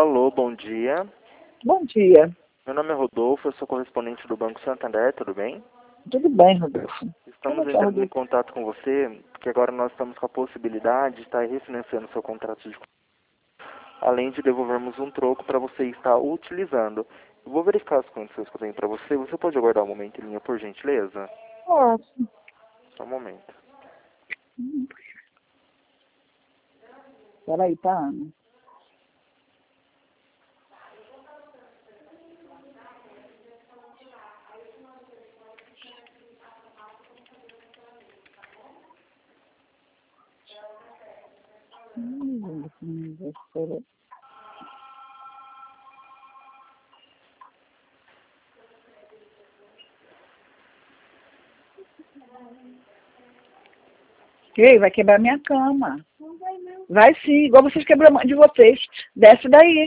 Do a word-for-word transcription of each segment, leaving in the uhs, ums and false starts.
Alô, bom dia. Bom dia. Meu nome é Rodolfo, eu sou correspondente do Banco Santander, tudo bem? Tudo bem, Rodolfo. Estamos Como entrando tá, em contato com você, porque agora nós estamos com a possibilidade de estar refinanciando seu contrato de além de devolvermos um troco para você estar utilizando. Eu vou verificar as condições que eu tenho para você. Você pode aguardar um momento em linha, por gentileza? Posso. Só um momento. Hum. Peraí, tá, Ana? Hum, espera. Ei, vai quebrar minha cama. Não vai não. Vai sim, igual vocês quebraram a mão de vocês. Desce daí.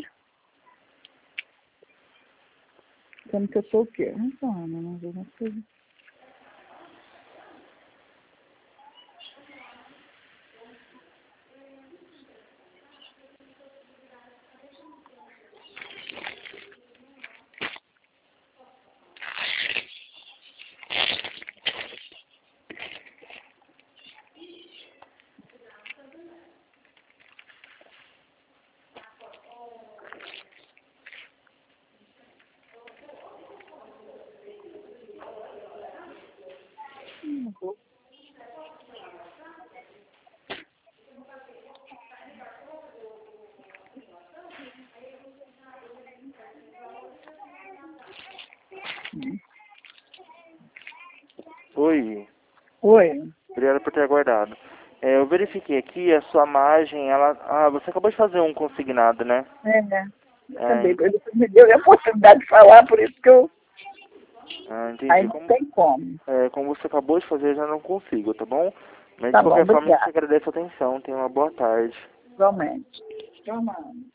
Como que eu sou o quê? Não sou, Ana, não vou mais coisa. Hum, não vou. Hum. Oi. Oi. Obrigado por ter aguardado. É, eu verifiquei aqui, a sua margem, ela... Ah, você acabou de fazer um consignado, né? É, né? É, Também, ent- ele me deu a oportunidade de falar, por isso que eu... ah, Aí entendi. não Como, tem como. é, como você acabou de fazer, eu já não consigo, tá bom? Mas de Tá bom, qualquer forma, a gente obrigada. agradece a atenção. Tenha uma boa tarde. Igualmente. Tchau, mano.